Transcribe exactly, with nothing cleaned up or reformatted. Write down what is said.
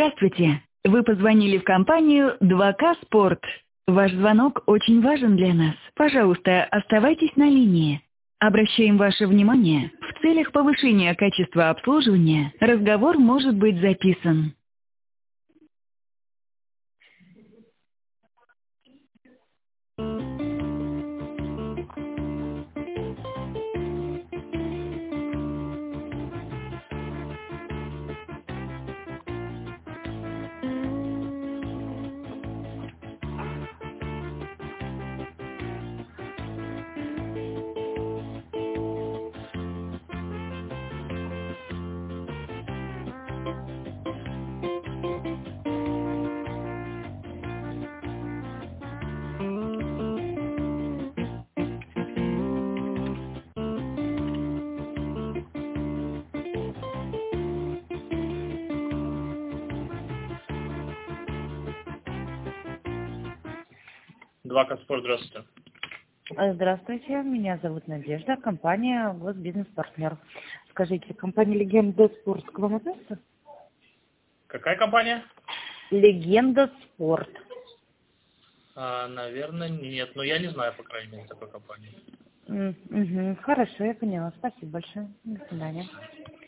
Здравствуйте. Вы позвонили в компанию два ка Спорт. Ваш звонок очень важен для нас. Пожалуйста, оставайтесь на линии. Обращаем ваше внимание, в целях повышения качества обслуживания разговор может быть записан. два ка Спорт, здравствуйте. Здравствуйте, меня зовут Надежда, компания Госбизнес-партнер. Скажите, компания Легенда Спорт к вам относится? Какая компания? Легенда Спорт. А, наверное, нет. Но я не знаю, по крайней мере, такой компании. М, мгм. Хорошо, я поняла. Спасибо большое. До свидания.